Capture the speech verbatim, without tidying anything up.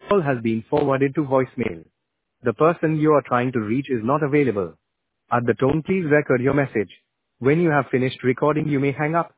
call has been forwarded to voicemail. The person you are trying to reach is not available. At the tone, please record your message. When you have finished recording, you may hang up.